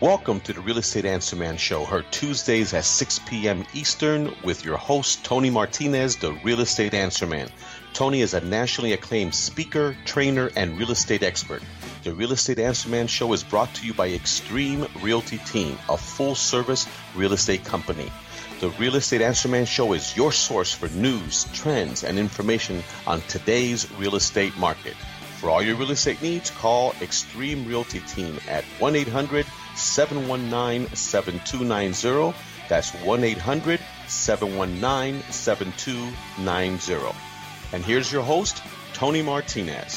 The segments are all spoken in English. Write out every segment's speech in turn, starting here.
Welcome to the Real Estate Answer Man Show, heard Tuesdays at 6 p.m. Eastern with your host, Tony Martinez, the Real Estate Answer Man. Tony is a nationally acclaimed speaker, trainer, and real estate expert. The Real Estate Answer Man Show is brought to you by Extreme Realty Team, a full-service real estate company. The Real Estate Answer Man Show is your source for news, trends, and information on today's real estate market. For all your real estate needs, call Extreme Realty Team at 1-800-719-7290. That's 1-800-719-7290. And here's your host, Tony Martinez.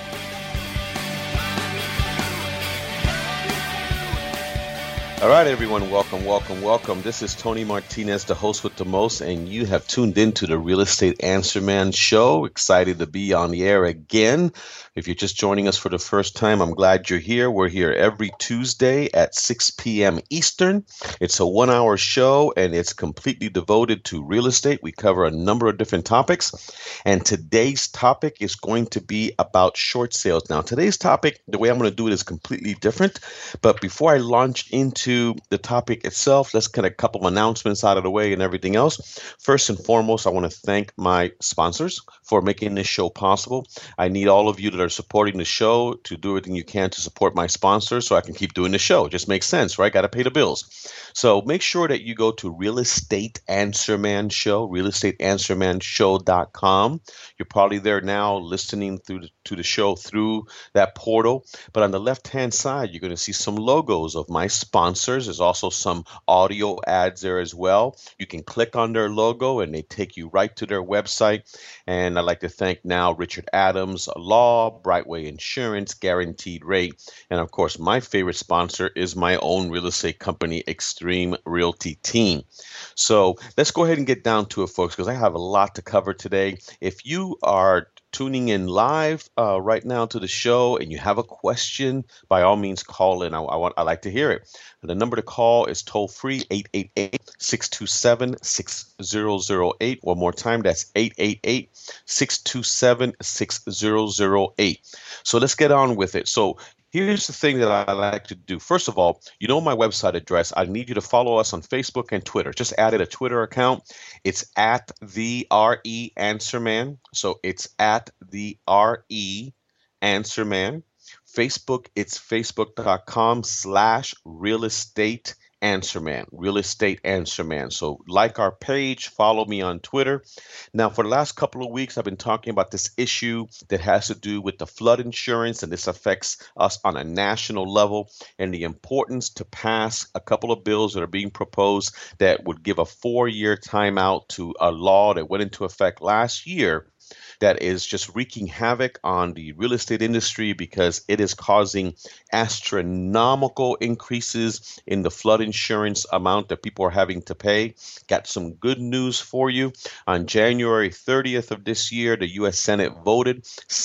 All right, everyone, welcome. This is Tony Martinez, the host with the most, and you have tuned into the Real Estate Answer Man Show. Excited to be on the air again. If you're just joining us for the first time, I'm glad you're here. We're here every Tuesday at 6 p.m. Eastern. It's a 1-hour show, and it's completely devoted to real estate. We cover a number of different topics, and today's topic is going to be about short sales. Now, today's topic, the way I'm going to do it is completely different, but before I launch into the topic itself, let's get a couple of announcements out of the way and everything else. First and foremost, I want to thank my sponsors for making this show possible. I need all of you that are supporting the show to do everything you can to support my sponsors so I can keep doing the show. It just makes sense, right? Got to pay the bills. So make sure that you go to Real Estate Answer Man Show, realestateanswermanshow.com. You're probably there now listening to the show through that portal. But on the left-hand side, you're going to see some logos of my sponsors. There's also some audio ads there as well. You can click on their logo and they take you right to their website. And I'd like to thank now Richard Adams Law, Brightway Insurance, Guaranteed Rate, and of course my favorite sponsor is my own real estate company, Extreme Realty Team. So let's go ahead and get down to it, folks, because I have a lot to cover today. If you are tuning in live right now to the show and you have a question, by all means call in. I like to hear it. And the number to call is toll free 888-627-6008. One more time, that's 888-627-6008. So let's get on with it. So here's the thing that I like to do. First of all, you know my website address. I need you to follow us on Facebook and Twitter. Just added a Twitter account. It's at the RE Answer Man. So it's at the RE Answer Man. Facebook, it's facebook.com/real estate Answer Man, Real Estate Answer Man. So like our page, follow me on Twitter. Now, for the last couple of weeks, I've been talking about this issue that has to do with the flood insurance, and this affects us on a national level, and the importance to pass a couple of bills that are being proposed that would give a 4-year timeout to a law that went into effect last year that is just wreaking havoc on the real estate industry because it is causing astronomical increases in the flood insurance amount that people are having to pay. Got some good news for you. On January 30th of this year, the U.S. Senate voted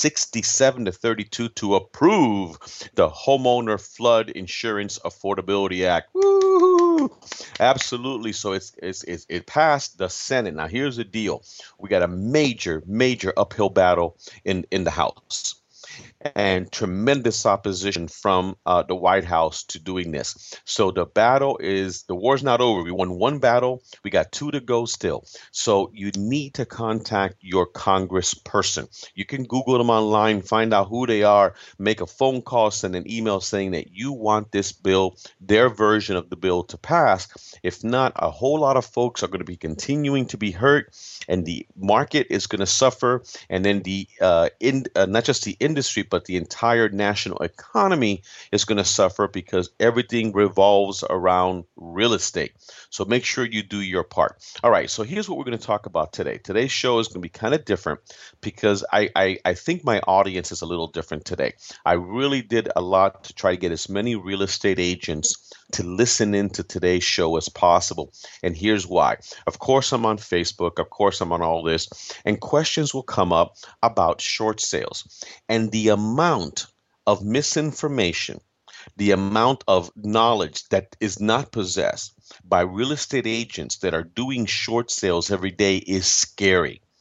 67-32 to approve the Homeowner Flood Insurance Affordability Act. Woo! Absolutely. So it passed the Senate. Now, here's the deal. We got a major uphill battle in the House and tremendous opposition from the White House to doing this. So the war's not over. We won one battle. We got 2 to go still. So you need to contact your congressperson. You can Google them online, find out who they are, make a phone call, send an email saying that you want this bill, their version of the bill, to pass. If not, a whole lot of folks are going to be continuing to be hurt, and the market is going to suffer, and then not just the industry, but the entire national economy is going to suffer because everything revolves around real estate. So make sure you do your part. All right, so here's what we're going to talk about today. Today's show is going to be kind of different because I think my audience is a little different today. I really did a lot to try to get as many real estate agents to listen into today's show as possible. And here's why. Of course, I'm on Facebook. Of course, I'm on all this. And questions will come up about short sales. And the amount of misinformation, the amount of knowledge that is not possessed by real estate agents that are doing short sales every day is scary.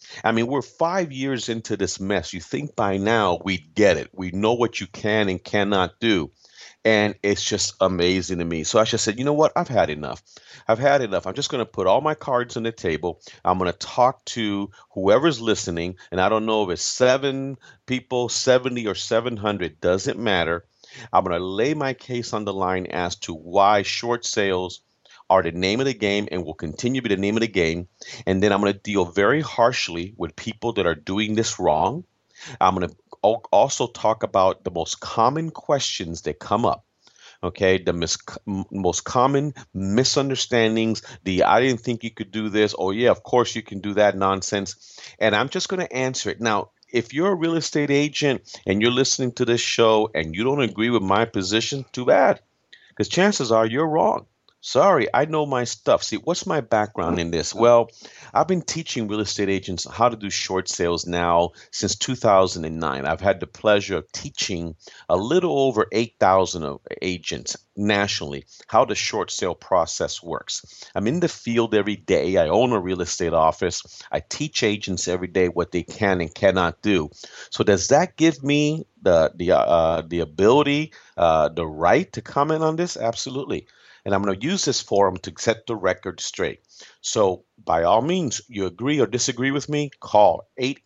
I mean, we're 5 years into this mess. You think by now we'd get it. We know what you can and cannot do. And it's just amazing to me. So I just said, you know what? I've had enough. I've had enough. I'm just going to put all my cards on the table. I'm going to talk to whoever's listening. And I don't know if it's 7 people, 70 or 700, doesn't matter. I'm going to lay my case on the line as to why short sales are the name of the game and will continue to be the name of the game. And then I'm going to deal very harshly with people that are doing this wrong. I'm going to also talk about the most common questions that come up. Okay, the most common misunderstandings, the I didn't think you could do this. Oh, yeah, of course you can do that nonsense. And I'm just going to answer it. Now, if you're a real estate agent and you're listening to this show and you don't agree with my position, too bad, because chances are you're wrong. Sorry, I know my stuff. See, what's my background in this? Well, I've been teaching real estate agents how to do short sales now since 2009. I've had the pleasure of teaching a little over 8,000 agents nationally how the short sale process works. I'm in the field every day. I own a real estate office. I teach agents every day what they can and cannot do. So does that give me the ability, the right to comment on this? Absolutely. And I'm going to use this forum to set the record straight. So, by all means, you agree or disagree with me, call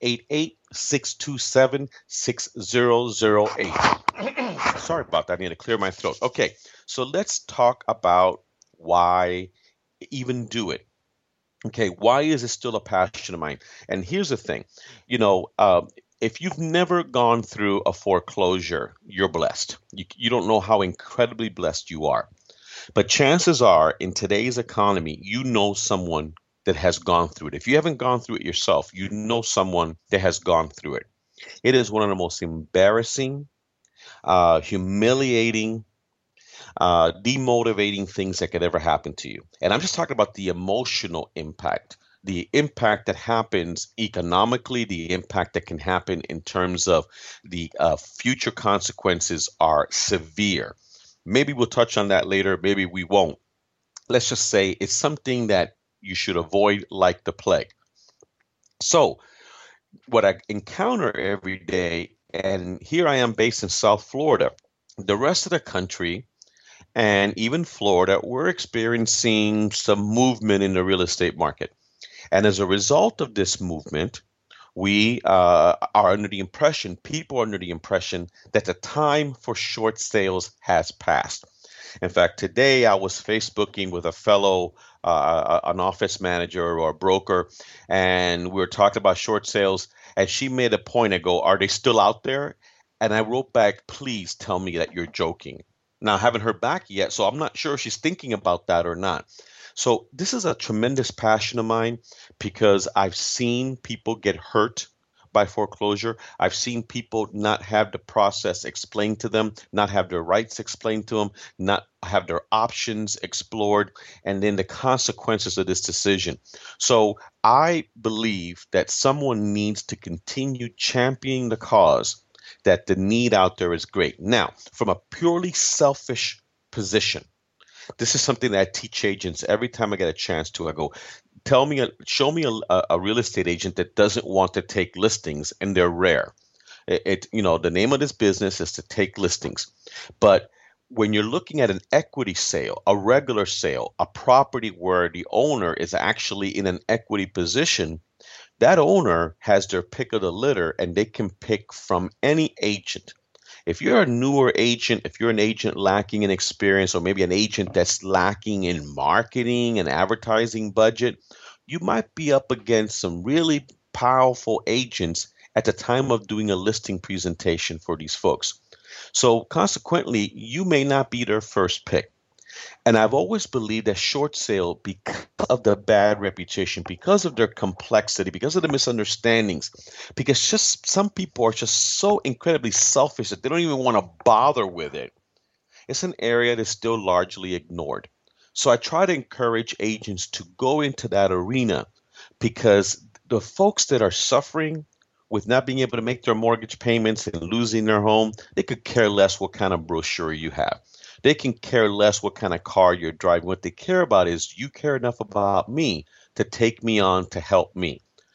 888-627-6008. Sorry about that. I need to clear my throat. Okay, so let's talk about why even do it. Okay, why is it still a passion of mine? And here's the thing, you know, if you've never gone through a foreclosure, you're blessed. You don't know how incredibly blessed you are. But chances are, in today's economy, you know someone that has gone through it. If you haven't gone through it yourself, you know someone that has gone through it. It is one of the most embarrassing, humiliating, demotivating things that could ever happen to you. And I'm just talking about the emotional impact, the impact that happens economically, the impact that can happen in terms of the future consequences are severe. Maybe we'll touch on that later. Maybe we won't. Let's just say it's something that you should avoid like the plague. So, what I encounter every day, and here I am based in South Florida, the rest of the country, and even Florida, we're experiencing some movement in the real estate market. And as a result of this movement, we are under the impression, people are under the impression that the time for short sales has passed. In fact, today I was Facebooking with a fellow, an office manager or a broker, and we were talking about short sales. And she made a point. I go, "Are they still out there?" And I wrote back, "Please tell me that you're joking." Now, I haven't heard back yet, so I'm not sure if she's thinking about that or not. So this is a tremendous passion of mine because I've seen people get hurt by foreclosure. I've seen people not have the process explained to them, not have their rights explained to them, not have their options explored, and then the consequences of this decision. So I believe that someone needs to continue championing the cause, that the need out there is great. Now, from a purely selfish position, this is something that I teach agents every time I get a chance to. I go, show me a real estate agent that doesn't want to take listings, and they're rare. The name of this business is to take listings. But when you're looking at an equity sale, a regular sale, a property where the owner is actually in an equity position, that owner has their pick of the litter and they can pick from any agent. If you're a newer agent, if you're an agent lacking in experience, or maybe an agent that's lacking in marketing and advertising budget, you might be up against some really powerful agents at the time of doing a listing presentation for these folks. So consequently, you may not be their first pick. And I've always believed that short sale, because of the bad reputation, because of their complexity, because of the misunderstandings, because just some people are just so incredibly selfish that they don't even want to bother with it. It's an area that's still largely ignored. So I try to encourage agents to go into that arena because the folks that are suffering with not being able to make their mortgage payments and losing their home, they could care less what kind of brochure you have. They can care less what kind of car you're driving. What they care about is you care enough about me to take me on to help me.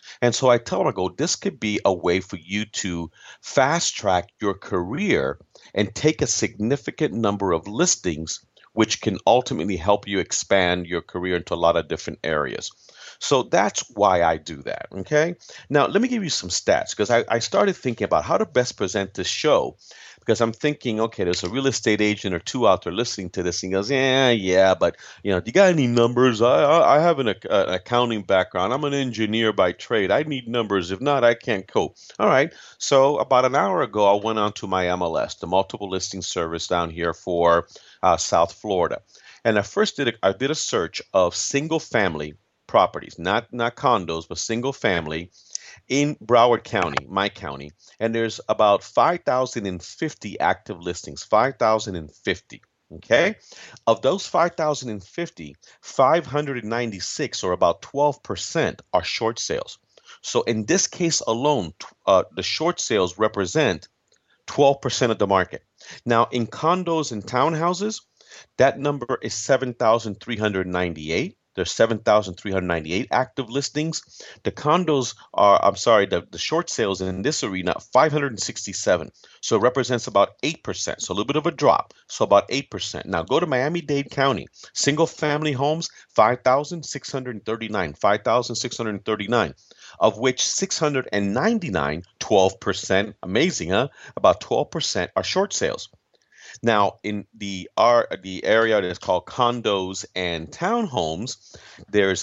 And so I tell them, I go, this could be a way for you to fast track your career and take a significant number of listings, which can ultimately help you expand your career into a lot of different areas. So that's why I do that. Okay. Now, let me give you some stats because I started thinking about how to best present this show because I'm thinking, okay, there's a real estate agent or two out there listening to this and he goes, yeah, but do you got any numbers? I have an accounting background. I'm an engineer by trade. I need numbers. If not, I can't cope. All right. So about an hour ago, I went on to my MLS, the multiple listing service down here for South Florida. And I first I did a search of single family properties, not condos, but single family in Broward County, my county, and there's about 5,050 active listings, 5,050. Okay. Of those 5,050, 596 or about 12% are short sales. So in this case alone, the short sales represent 12% of the market. Now, in condos and townhouses, that number is 7,398. There's 7,398 active listings. The condos are, I'm sorry, the short sales in this arena, 567. So it represents about 8%. So a little bit of a drop. So about 8%. Now go to Miami-Dade County. Single family homes, 5,639. 5,639. Of which 699, 12%, amazing, huh? About 12% are short sales. Now, in the area that is called condos and townhomes, there's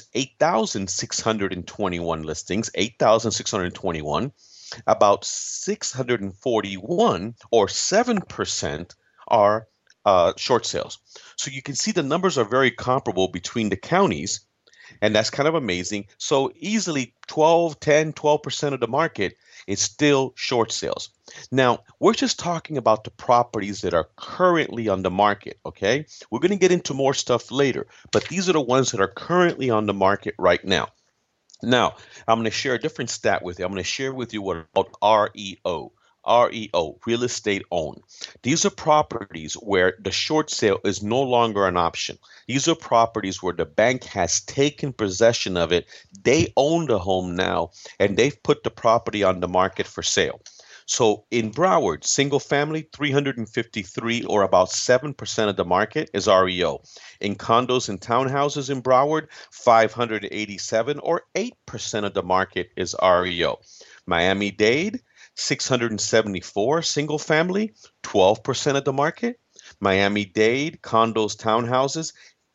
8,621 listings, 8,621. About 641 or 7% are short sales. So you can see the numbers are very comparable between the counties, and that's kind of amazing. So easily 12% of the market is still short sales. Now, we're just talking about the properties that are currently on the market, okay? We're going to get into more stuff later, but these are the ones that are currently on the market right now. Now, I'm going to share a different stat with you. I'm going to share with you what called REO. REO, real estate owned. These are properties where the short sale is no longer an option. These are properties where the bank has taken possession of it. They own the home now, and they've put the property on the market for sale. So in Broward, single family, 353 or about 7% of the market is REO. In condos and townhouses in Broward, 587 or 8% of the market is REO. Miami-Dade, 674 single family, 12% of the market. Miami-Dade, condos, townhouses,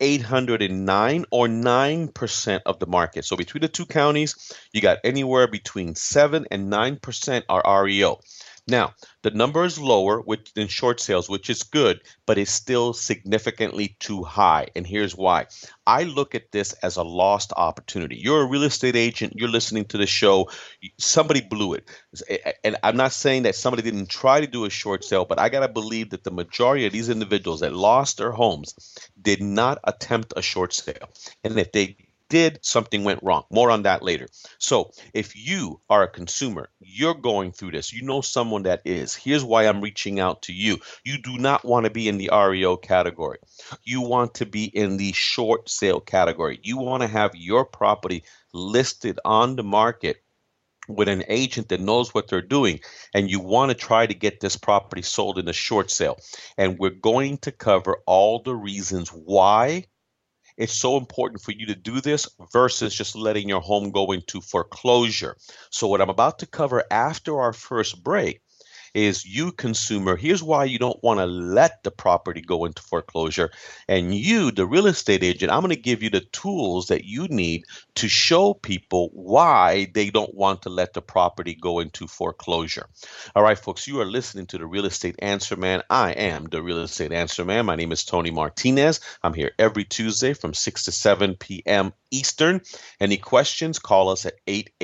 809 or 9% of the market. So between the two counties, you got anywhere between 7 and 9% are REO. Now, the number is lower than short sales, which is good, but it's still significantly too high. And here's why. I look at this as a lost opportunity. You're a real estate agent. You're listening to the show. Somebody blew it. And I'm not saying that somebody didn't try to do a short sale, but I got to believe that the majority of these individuals that lost their homes did not attempt a short sale. And if they did, something went wrong. More on that later. So if you are a consumer, you're going through this, you know someone that is, here's why I'm reaching out to you. You do not want to be in the REO category. You want to be in the short sale category. You want to have your property listed on the market with an agent that knows what they're doing, and you want to try to get this property sold in a short sale. And we're going to cover all the reasons why it's so important for you to do this versus just letting your home go into foreclosure. So what I'm about to cover after our first break is, you consumer, here's why you don't want to let the property go into foreclosure. And you, the real estate agent, I'm going to give you the tools that you need to show people why they don't want to let the property go into foreclosure. All right, folks, you are listening to the Real Estate Answer Man. I am the Real Estate Answer Man. My name is Tony Martinez. I'm here every Tuesday from 6 to 7 p.m. Eastern. Any questions, call us at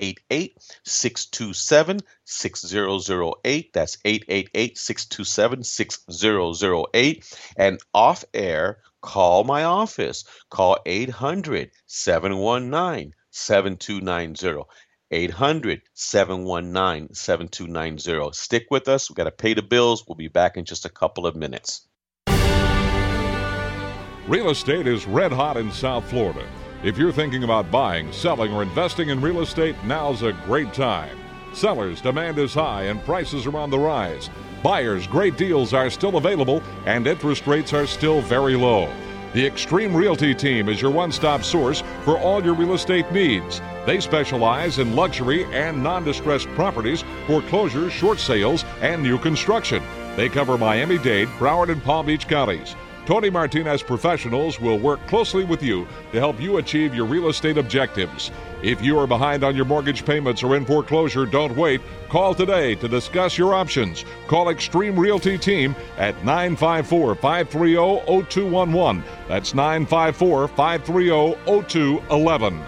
888-627-6008. That's 888-627-6008. And off air, call my office. Call 800-719-7290. 800-719-7290. Stick with us. We got to pay the bills. We'll be back in just a couple of minutes. Real estate is red hot in South Florida. If you're thinking about buying, selling, or investing in real estate, now's a great time. Sellers' demand is high and prices are on the rise. Buyers' great deals are still available and interest rates are still very low. The Extreme Realty team is your one-stop source for all your real estate needs. They specialize in luxury and non-distressed properties, foreclosures, short sales, and new construction. They cover Miami-Dade, Broward, and Palm Beach counties. Tony Martinez professionals will work closely with you to help you achieve your real estate objectives. If you are behind on your mortgage payments or in foreclosure, don't wait. Call today to discuss your options. Call Extreme Realty Team at 954-530-0211. That's 954-530-0211.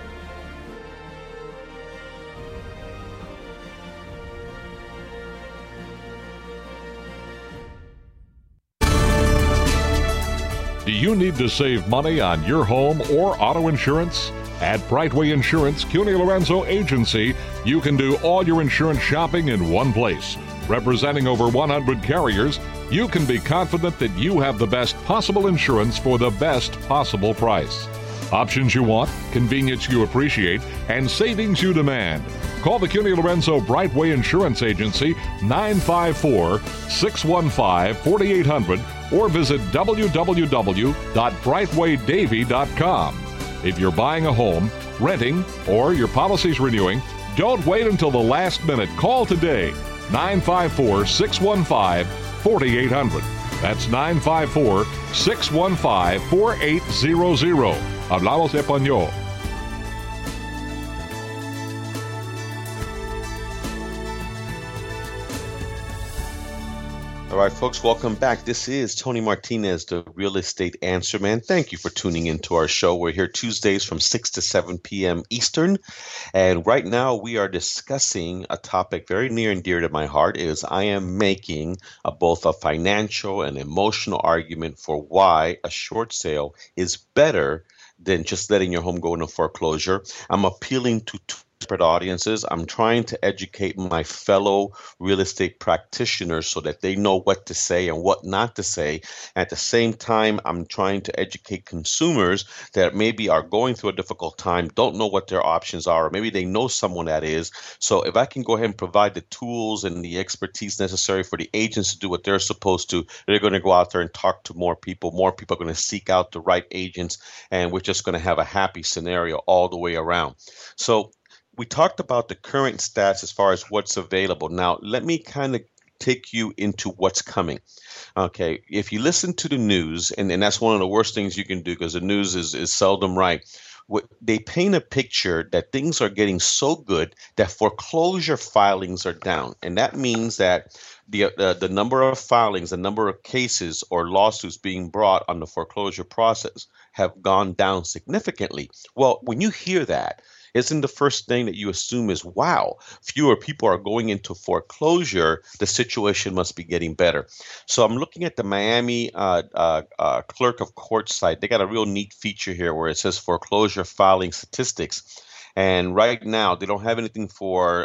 Do you need to save money on your home or auto insurance? At Brightway Insurance, CUNY Lorenzo Agency, you can do all your insurance shopping in one place. Representing over 100 carriers, you can be confident that you have the best possible insurance for the best possible price. Options you want, convenience you appreciate, and savings you demand. Call the CUNY Lorenzo Brightway Insurance Agency 954-615-4800 or visit www.brightwaydavy.com. If you're buying a home, renting, or your policy's renewing, don't wait until the last minute. Call today, 954-615-4800. That's 954-615-4800. Hablamos español. All right, folks, welcome back. This is Tony Martinez, the Real Estate Answer Man. Thank you for tuning into our show. We're here Tuesdays from 6 to 7 p.m. Eastern. And right now we are discussing a topic very near and dear to my heart. Is I am making both a financial and emotional argument for why a short sale is better than just letting your home go into foreclosure. I'm appealing to separate audiences. I'm trying to educate my fellow real estate practitioners so that they know what to say and what not to say. At the same time, I'm trying to educate consumers that maybe are going through a difficult time, don't know what their options are, or maybe they know someone that is. So if I can go ahead and provide the tools and the expertise necessary for the agents to do what they're supposed to, they're going to go out there and talk to more people. More people are going to seek out the right agents, and we're just going to have a happy scenario all the way around. So we talked about the current stats as far as what's available. Now, let me kind of take you into what's coming. Okay, if you listen to the news, and that's one of the worst things you can do because the news is seldom right. They paint a picture that things are getting so good that foreclosure filings are down. And that means that the number of filings, the number of cases or lawsuits being brought on the foreclosure process have gone down significantly. Well, when you hear that, isn't the first thing that you assume is, wow, fewer people are going into foreclosure, the situation must be getting better. So I'm looking at the Miami Clerk of Court site. They got a real neat feature here where it says foreclosure filing statistics. And right now, they don't have anything for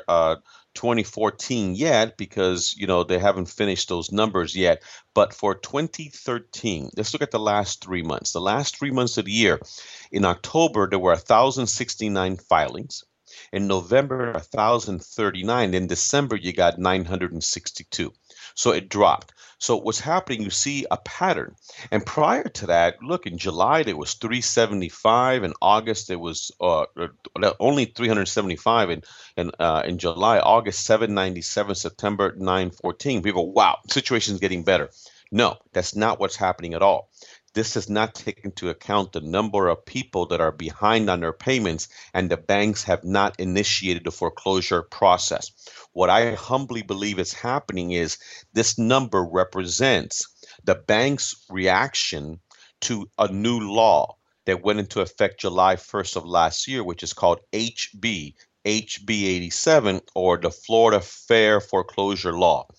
2014 yet because, they haven't finished those numbers yet. But for 2013, let's look at the last 3 months. The last 3 months of the year, in October, there were 1,069 filings. In November, 1,039. In December, you got 962. So it dropped. So what's happening, you see a pattern. And prior to that, look, in July, there was 375. In August, there was only 375. In July, August, 797. September, 914. People go, wow, situation's getting better. No, that's not what's happening at all. This does not take into account the number of people that are behind on their payments, and the banks have not initiated the foreclosure process. What I humbly believe is happening is this number represents the bank's reaction to a new law that went into effect July 1st of last year, which is called HB 87, or the Florida Fair Foreclosure Law.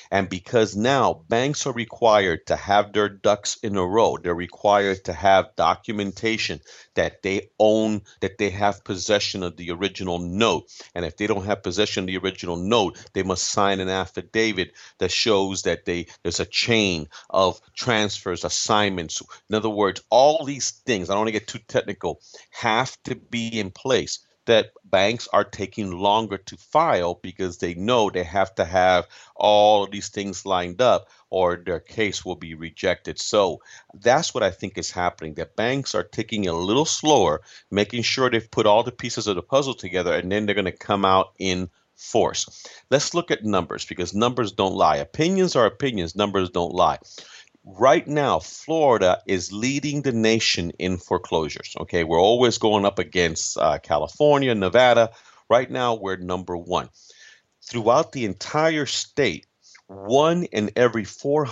And because now banks are required to have their ducks in a row, they're required to have documentation that they own, that they have possession of the original note. And if they don't have possession of the original note, they must sign an affidavit that shows that there's a chain of transfers, assignments. In other words, all these things, I don't want to get too technical, have to be in place. That banks are taking longer to file because they know they have to have all of these things lined up or their case will be rejected. So that's what I think is happening, that banks are taking a little slower, making sure they've put all the pieces of the puzzle together, and then they're going to come out in force. Let's look at numbers, because numbers don't lie. Opinions are opinions, numbers don't lie. Right now, Florida is leading the nation in foreclosures. Okay, we're always going up against California, Nevada. Right now, we're number one. Throughout the entire state, one in every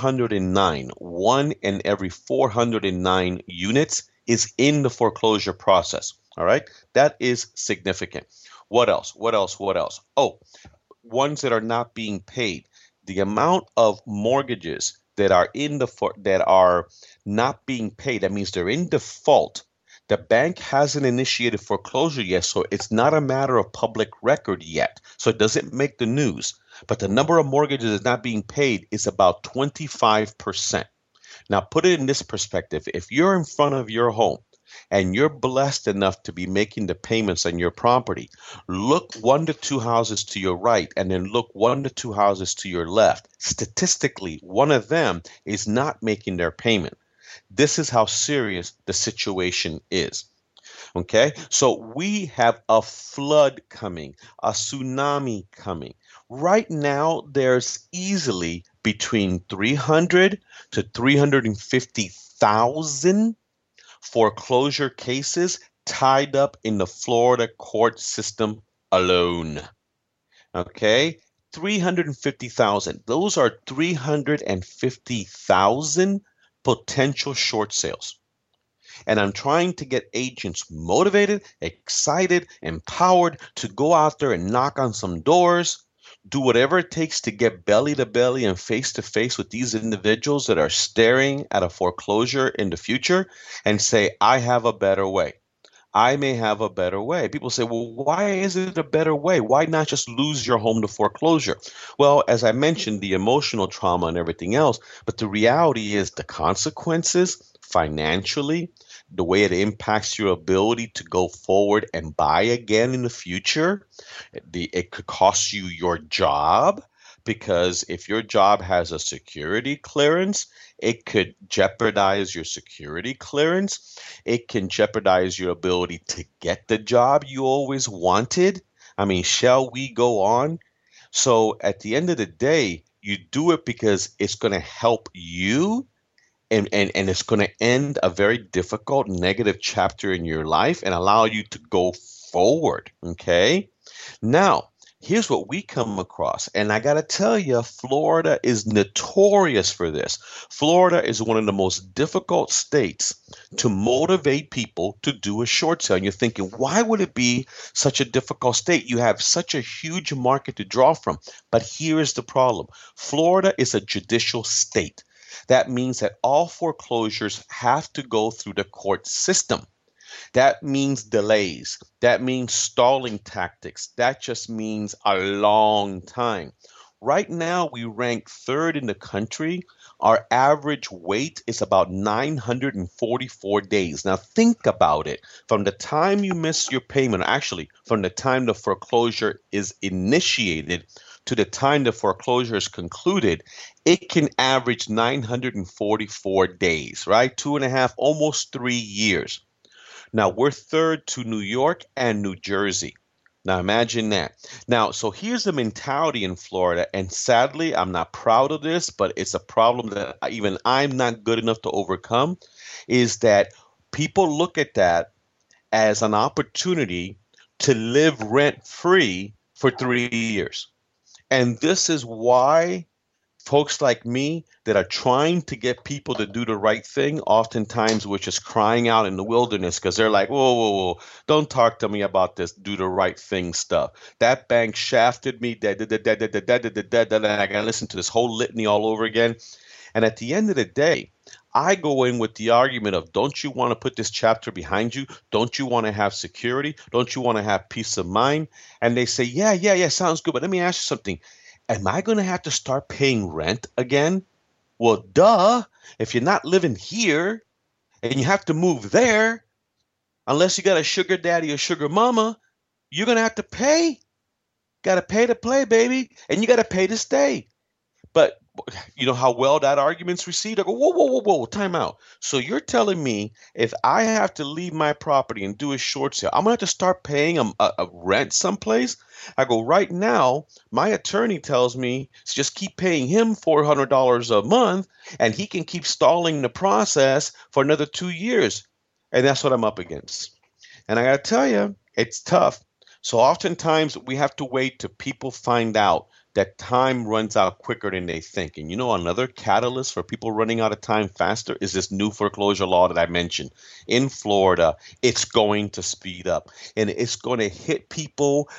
409 units is in the foreclosure process. All right, that is significant. What else? What else? What else? Oh, ones that are not being paid. The amount of mortgages that are that are not being paid, that means they're in default. The bank hasn't initiated foreclosure yet, so it's not a matter of public record yet. So it doesn't make the news. But the number of mortgages that's not being paid is about 25%. Now, put it in this perspective. If you're in front of your home and you're blessed enough to be making the payments on your property, look 1 to 2 houses to your right and then look 1 to 2 houses to your left. Statistically, one of them is not making their payment. This is how serious the situation is. Okay, so we have a flood coming, a tsunami coming. Right now, there's easily between 300 to 350,000 foreclosure cases tied up in the Florida court system alone. Okay, 350,000. Those are 350,000 potential short sales. And I'm trying to get agents motivated, excited, empowered to go out there and knock on some doors, do whatever it takes to get belly to belly and face to face with these individuals that are staring at a foreclosure in the future and say, I have a better way. I may have a better way. People say, well, why is it a better way? Why not just lose your home to foreclosure? Well, as I mentioned, the emotional trauma and everything else, but the reality is the consequences financially, the way it impacts your ability to go forward and buy again in the future. It could cost you your job, because if your job has a security clearance, it could jeopardize your security clearance. It can jeopardize your ability to get the job you always wanted. I mean, shall we go on? So at the end of the day, you do it because it's going to help you, and it's going to end a very difficult negative chapter in your life and allow you to go forward. Okay. Now, here's what we come across. And I got to tell you, Florida is notorious for this. Florida is one of the most difficult states to motivate people to do a short sale. And you're thinking, why would it be such a difficult state? You have such a huge market to draw from. But here is the problem. Florida is a judicial state. That means that all foreclosures have to go through the court system. That means delays. That means stalling tactics. That just means a long time. Right now, we rank third in the country. Our average wait is about 944 days. Now, think about it. From the time you miss your payment, actually, from the time the foreclosure is initiated to the time the foreclosure is concluded, it can average 944 days, right? 2.5, almost 3 years. Now, we're third to New York and New Jersey. Now, imagine that. Now, so here's the mentality in Florida, and sadly, I'm not proud of this, but it's a problem that even I'm not good enough to overcome, is that people look at that as an opportunity to live rent-free for 3 years. And this is why folks like me that are trying to get people to do the right thing, oftentimes we're just crying out in the wilderness because they're like, whoa, whoa, whoa, don't talk to me about this do the right thing stuff. That bank shafted me, and I got to listen to this whole litany all over again. And at the end of the day, I go in with the argument of, don't you want to put this chapter behind you? Don't you want to have security? Don't you want to have peace of mind? And they say, yeah, sounds good. But let me ask you something. Am I going to have to start paying rent again? Well, duh. If you're not living here and you have to move there, unless you got a sugar daddy or sugar mama, you're going to have to pay. Got to pay to play, baby. And you got to pay to stay. But you know how well that argument's received? I go, whoa, time out. So you're telling me if I have to leave my property and do a short sale, I'm going to have to start paying a rent someplace? I go, right now, my attorney tells me to just keep paying him $400 a month, and he can keep stalling the process for another 2 years. And that's what I'm up against. And I got to tell you, it's tough. So oftentimes we have to wait till people find out that time runs out quicker than they think. And you know, another catalyst for people running out of time faster is this new foreclosure law that I mentioned. In Florida, it's going to speed up, and it's going to hit people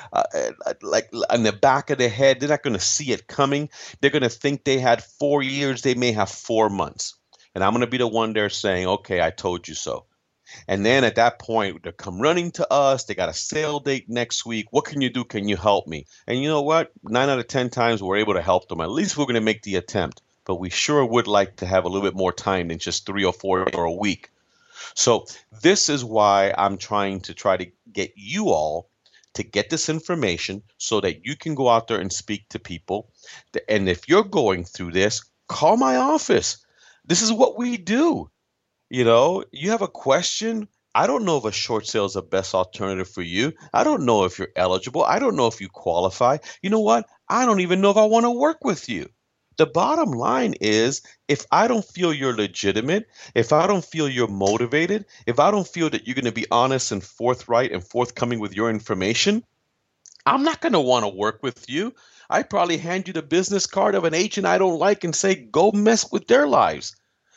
like on the back of the head. They're not going to see it coming. They're going to think they had 4 years. They may have 4 months. And I'm going to be the one there saying, okay, I told you so. And then at that point, they come running to us. They got a sale date next week. What can you do? Can you help me? And you know what? 9 out of 10 times we're able to help them. At least we're going to make the attempt. But we sure would like to have a little bit more time than just 3 or 4 or a week. So this is why I'm trying to get you all to get this information so that you can go out there and speak to people. And if you're going through this, call my office. This is what we do. You know, you have a question. I don't know if a short sale is the best alternative for you. I don't know if you're eligible. I don't know if you qualify. You know what? I don't even know if I want to work with you. The bottom line is, if I don't feel you're legitimate, if I don't feel you're motivated, if I don't feel that you're going to be honest and forthright and forthcoming with your information, I'm not going to want to work with you. I probably hand you the business card of an agent I don't like and say, go mess with their lives.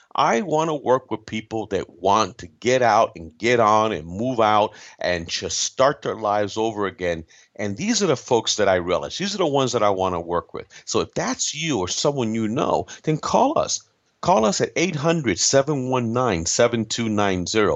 I want to work with people that want to get out and get on and move out and just start their lives over again. And these are the folks that I relish. These are the ones that I want to work with. So if that's you or someone you know, then call us. Call us at 800-719-7290,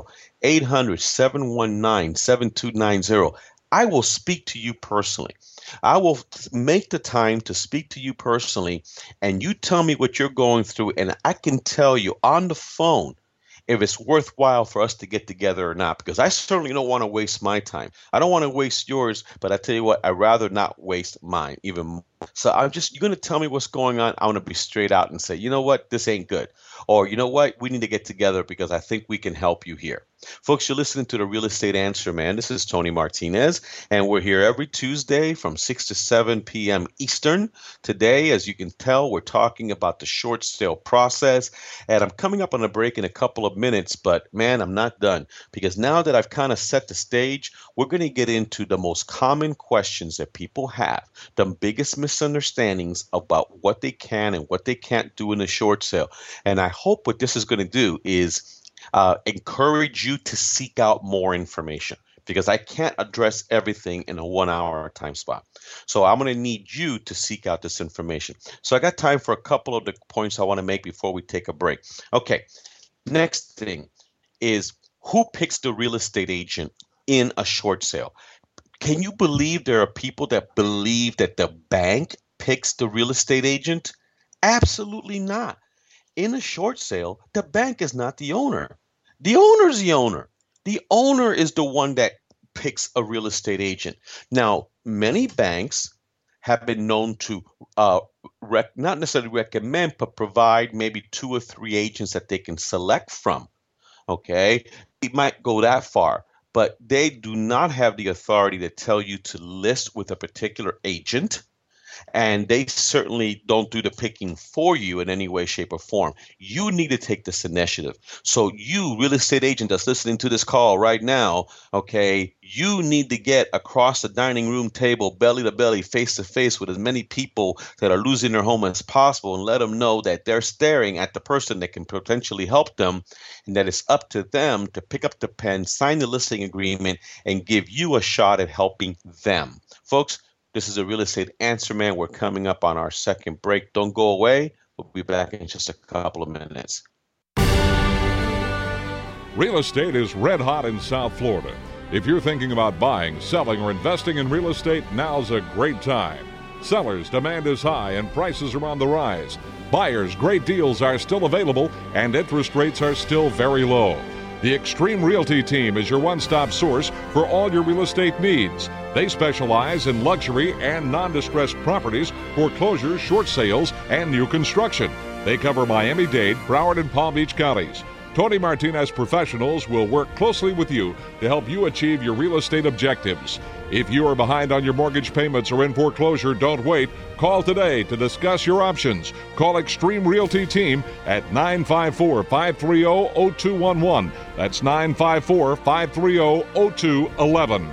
800-719-7290. I will speak to you personally. I will make the time to speak to you personally, and you tell me what you're going through, and I can tell you on the phone if it's worthwhile for us to get together or not, because I certainly don't want to waste my time. I don't want to waste yours, but I tell you what, I'd rather not waste mine even more. So you're going to tell me what's going on. I want to be straight out and say, you know what, this ain't good. Or, you know what, we need to get together because I think we can help you here. Folks, you're listening to The Real Estate Answer Man. This is Tony Martinez, and we're here every Tuesday from 6 to 7 p.m. Eastern. Today, as you can tell, we're talking about the short sale process, and I'm coming up on a break in a couple of minutes, but man, I'm not done, because now that I've kind of set the stage, we're going to get into the most common questions that people have, the biggest misunderstandings about what they can and what they can't do in a short sale. And I hope what this is going to do is encourage you to seek out more information, because I can't address everything in a 1 hour time spot. So I'm going to need you to seek out this information. So I got time for a couple of the points I want to make before we take a break. Okay, next thing is, who picks the real estate agent in a short sale? Can you believe there are people that believe that the bank picks the real estate agent? Absolutely not. In a short sale, the bank is not the owner. The owner's the owner. The owner is the one that picks a real estate agent. Now, many banks have been known to not necessarily recommend, but provide maybe 2 or 3 agents that they can select from. Okay, it might go that far, but they do not have the authority to tell you to list with a particular agent. And they certainly don't do the picking for you in any way, shape, or form. You need to take this initiative. So you, real estate agent that's listening to this call right now, okay, you need to get across the dining room table, belly to belly, face to face with as many people that are losing their home as possible and let them know that they're staring at the person that can potentially help them and that it's up to them to pick up the pen, sign the listing agreement, and give you a shot at helping them. Folks, this is a Real Estate Answer Man. We're coming up on our second break. Don't go away. We'll be back in just a couple of minutes. Real estate is red hot in South Florida. If you're thinking about buying, selling, or investing in real estate, now's a great time. Sellers' demand is high and prices are on the rise. Buyers' great deals are still available and interest rates are still very low. The Extreme Realty team is your one-stop source for all your real estate needs. They specialize in luxury and non-distressed properties, foreclosures, short sales, and new construction. They cover Miami-Dade, Broward, and Palm Beach counties. Tony Martinez professionals will work closely with you to help you achieve your real estate objectives. If you are behind on your mortgage payments or in foreclosure, don't wait. Call today to discuss your options. Call Extreme Realty Team at 954-530-0211. That's 954-530-0211.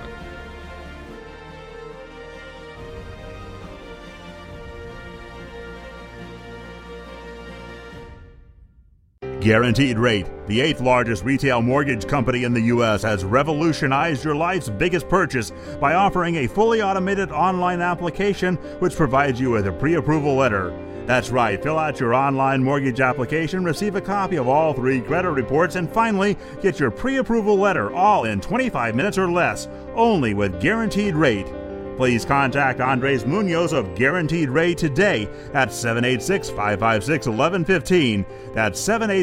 Guaranteed Rate, the 8th largest retail mortgage company in the U.S., has revolutionized your life's biggest purchase by offering a fully automated online application which provides you with a pre-approval letter. That's right, fill out your online mortgage application, receive a copy of all 3 credit reports, and finally get your pre-approval letter all in 25 minutes or less, only with Guaranteed Rate. Please contact Andres Munoz of Guaranteed Rate today at 786-556-1115. That's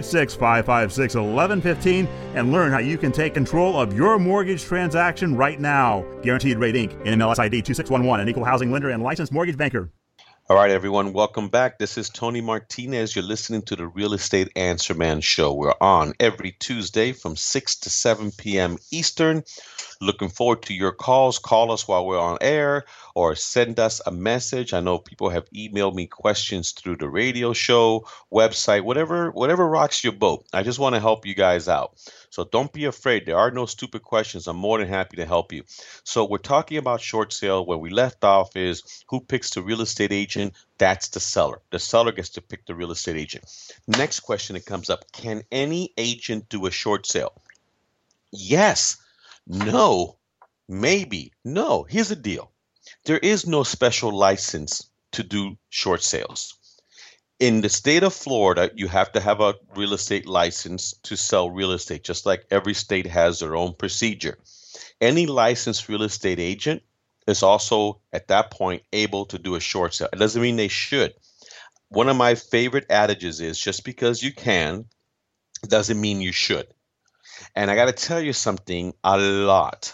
786-556-1115 and learn how you can take control of your mortgage transaction right now. Guaranteed Rate Inc., NMLS ID 2611, an equal housing lender and licensed mortgage banker. All right, everyone, welcome back. This is Tony Martinez. You're listening to the Real Estate Answer Man Show. We're on every Tuesday from 6 to 7 p.m. Eastern. Looking forward to your calls. Call us while we're on air or send us a message. I know people have emailed me questions through the radio show, website, whatever rocks your boat. I just want to help you guys out. So don't be afraid. There are no stupid questions. I'm more than happy to help you. So we're talking about short sale. Where we left off is who picks the real estate agent? That's the seller. The seller gets to pick the real estate agent. Next question that comes up, can any agent do a short sale? Yes. No. Maybe. No. Here's the deal. There is no special license to do short sales. In the state of Florida, you have to have a real estate license to sell real estate, just like every state has their own procedure. Any licensed real estate agent is also, at that point, able to do a short sale. It doesn't mean they should. One of my favorite adages is just because you can doesn't mean you should. And I got to tell you something, a lot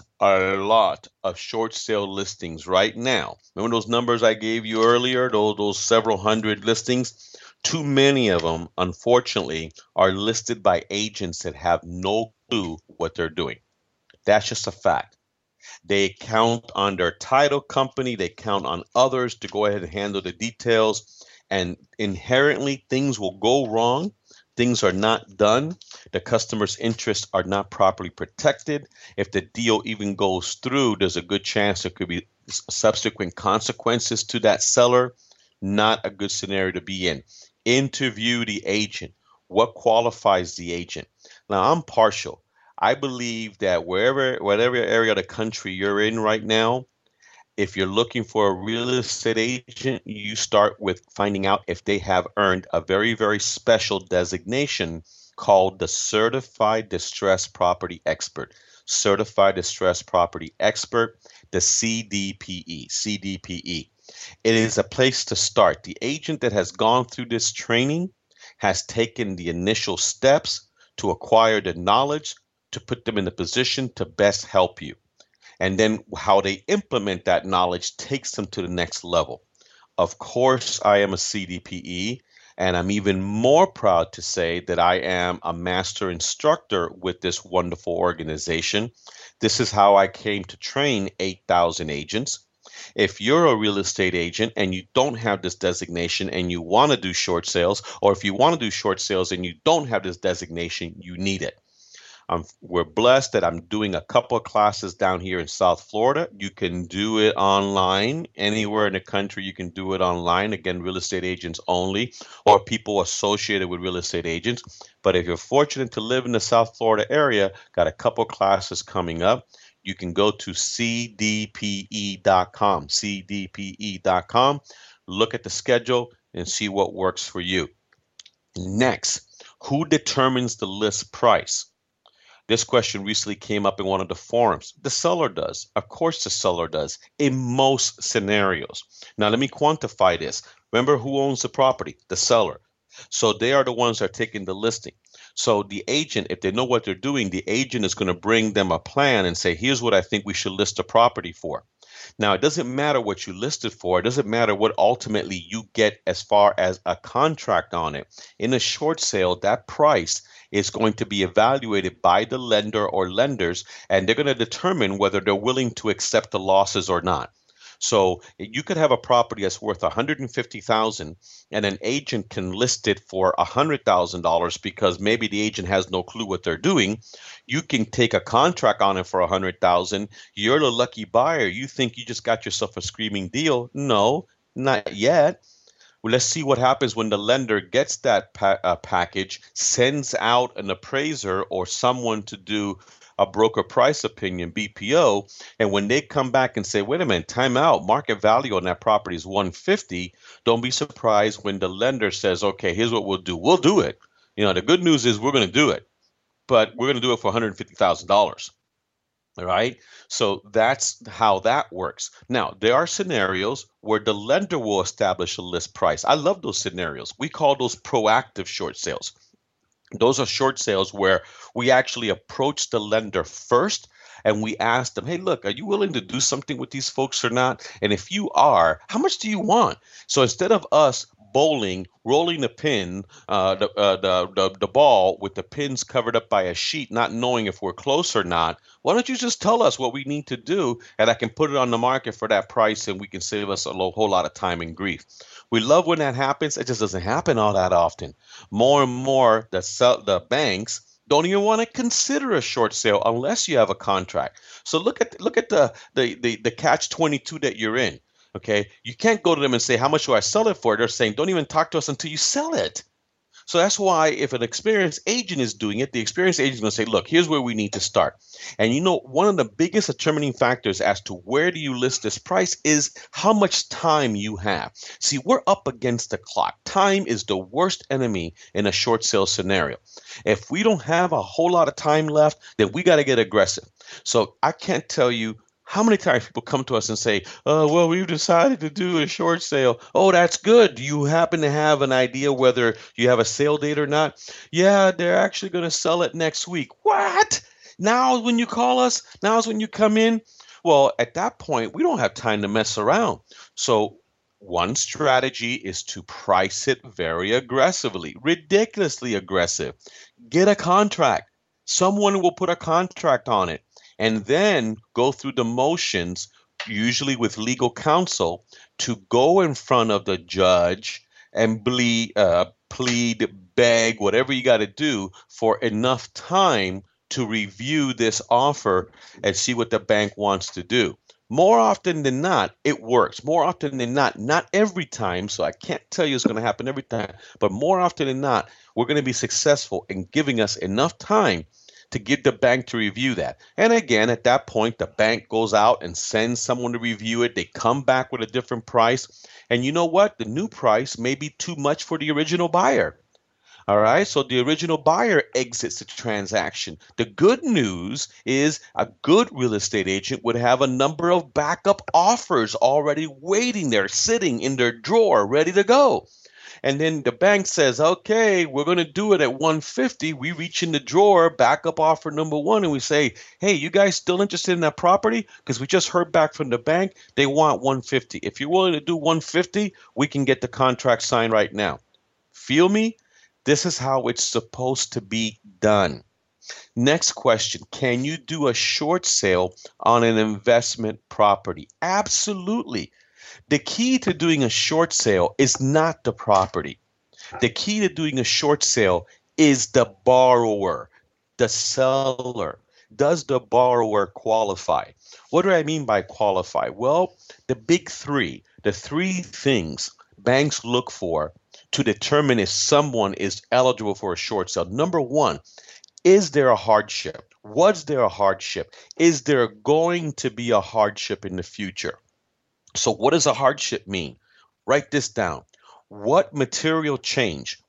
of short sale listings right now. Remember those numbers I gave you earlier, those several hundred listings? Too many of them, unfortunately, are listed by agents that have no clue what they're doing. That's just a fact. They count on their title company. They count on others to go ahead and handle the details. And inherently, things will go wrong. Things are not done. The customer's interests are not properly protected. If the deal even goes through, there's a good chance there could be subsequent consequences to that seller. Not a good scenario to be in. Interview the agent. What qualifies the agent? Now, I'm partial. I believe that whatever area of the country you're in right now, if you're looking for a real estate agent, you start with finding out if they have earned a very, very special designation called the Certified Distressed Property Expert. Certified Distressed Property Expert, the CDPE. CDPE. It is a place to start. The agent that has gone through this training has taken the initial steps to acquire the knowledge to put them in a position to best help you. And then how they implement that knowledge takes them to the next level. Of course, I am a CDPE, and I'm even more proud to say that I am a master instructor with this wonderful organization. This is how I came to train 8,000 agents. If you're a real estate agent and you don't have this designation and you want to do short sales, or if you want to do short sales and you don't have this designation, you need it. We're blessed that I'm doing a couple of classes down here in South Florida. You can do it online anywhere in the country. You can do it online. Again, real estate agents only, or people associated with real estate agents. But if you're fortunate to live in the South Florida area, got a couple of classes coming up. You can go to cdpe.com, cdpe.com, look at the schedule and see what works for you. Next, who determines the list price? This question recently came up in one of the forums. The seller does. Of course, the seller does in most scenarios. Now, let me quantify this. Remember who owns the property? The seller. So they are the ones that are taking the listing. So the agent, if they know what they're doing, the agent is going to bring them a plan and say, here's what I think we should list the property for. Now, it doesn't matter what you listed for. It doesn't matter what ultimately you get as far as a contract on it. In a short sale, that price is going to be evaluated by the lender or lenders, and they're going to determine whether they're willing to accept the losses or not. So you could have a property that's worth $150,000 and an agent can list it for $100,000 because maybe the agent has no clue what they're doing. You can take a contract on it for $100,000. You're the lucky buyer. You think you just got yourself a screaming deal. No, not yet. Well, let's see what happens when the lender gets that package, sends out an appraiser or someone to do a broker price opinion, BPO, and when they come back and say, wait a minute, time out, market value on that property is 150, don't be surprised when the lender says, okay, here's what we'll do. We'll do it. The good news is we're going to do it, but we're going to do it for $150,000. All right. So that's how that works. Now, there are scenarios where the lender will establish a list price. I love those scenarios. We call those proactive short sales. Those are short sales where we actually approach the lender first and we ask them, hey, look, are you willing to do something with these folks or not? And if you are, how much do you want? So instead of us bowling, rolling the pin, the ball with the pins covered up by a sheet, not knowing if we're close or not, why don't you just tell us what we need to do and I can put it on the market for that price and we can save us a whole lot of time and grief. We love when that happens. It just doesn't happen all that often. More and more, the banks don't even want to consider a short sale unless you have a contract. So look at the catch-22 that you're in. Okay, you can't go to them and say, how much do I sell it for? They're saying, don't even talk to us until you sell it. So that's why if an experienced agent is doing it, the experienced agent is going to say, look, here's where we need to start. And one of the biggest determining factors as to where do you list this price is how much time you have. See, we're up against the clock. Time is the worst enemy in a short sale scenario. If we don't have a whole lot of time left, then we got to get aggressive. So I can't tell you how many times people come to us and say, well, we've decided to do a short sale. Oh, that's good. Do you happen to have an idea whether you have a sale date or not? Yeah, they're actually going to sell it next week. What? Now is when you call us? Now is when you come in? Well, at that point, we don't have time to mess around. So one strategy is to price it very aggressively, ridiculously aggressive. Get a contract. Someone will put a contract on it. And then go through the motions, usually with legal counsel, to go in front of the judge and plead, beg, whatever you got to do for enough time to review this offer and see what the bank wants to do. More often than not, it works. More often than not every time, so I can't tell you it's going to happen every time, but more often than not, we're going to be successful in giving us enough time to get the bank to review that. And again, at that point, the bank goes out and sends someone to review it. They come back with a different price. And you know what? The new price may be too much for the original buyer. All right, so the original buyer exits the transaction. The good news is a good real estate agent would have a number of backup offers already waiting there, sitting in their drawer, ready to go. And then the bank says, okay, we're going to do it at 150. We reach in the drawer, backup offer number one, and we say, hey, you guys still interested in that property? Because we just heard back from the bank. They want 150. If you're willing to do 150, we can get the contract signed right now. Feel me? This is how it's supposed to be done. Next question, can you do a short sale on an investment property? Absolutely. The key to doing a short sale is not the property. The key to doing a short sale is the borrower, the seller. Does the borrower qualify? What do I mean by qualify? Well, the big three, the three things banks look for to determine if someone is eligible for a short sale. Number one, is there a hardship? Was there a hardship? Is there going to be a hardship in the future? So what does a hardship mean? Write this down. What material change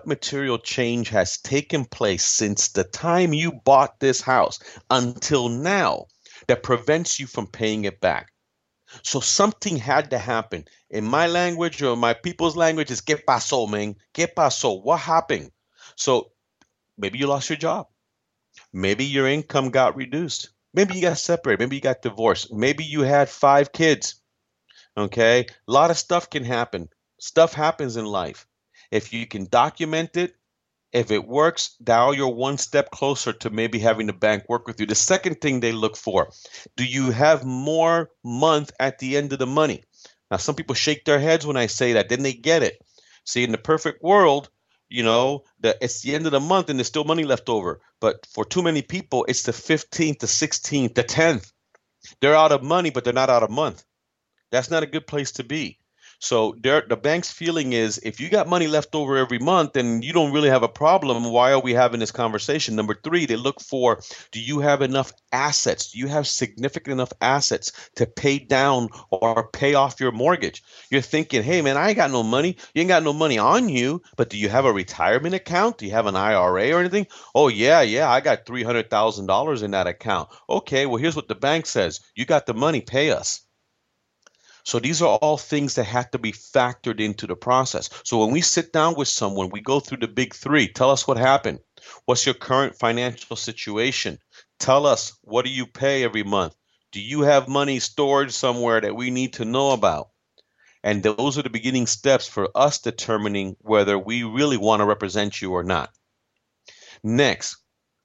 has taken place since the time you bought this house until now that prevents you from paying it back? So something had to happen. In my language or my people's language is ¿qué pasó, man? ¿Qué pasó? What happened? So maybe you lost your job. Maybe your income got reduced. Maybe you got separated. Maybe you got divorced. Maybe you had 5 kids. Okay? A lot of stuff can happen. Stuff happens in life. If you can document it, if it works, now you're one step closer to maybe having the bank work with you. The second thing they look for, do you have more month at the end of the money? Now, some people shake their heads when I say that. Then they get it. See, in the perfect world, it's the end of the month and there's still money left over. But for too many people, it's the 15th, the 16th, the 10th. They're out of money, but they're not out of month. That's not a good place to be. So the bank's feeling is if you got money left over every month and you don't really have a problem, why are we having this conversation? Number 3, they look for, do you have enough assets? Do you have significant enough assets to pay down or pay off your mortgage? You're thinking, hey, man, I ain't got no money. You ain't got no money on you, but do you have a retirement account? Do you have an IRA or anything? Oh, yeah, I got $300,000 in that account. Okay, well, here's what the bank says. You got the money, pay us. So these are all things that have to be factored into the process. So when we sit down with someone, we go through the big 3. Tell us what happened. What's your current financial situation? Tell us, what do you pay every month? Do you have money stored somewhere that we need to know about? And those are the beginning steps for us determining whether we really want to represent you or not. Next,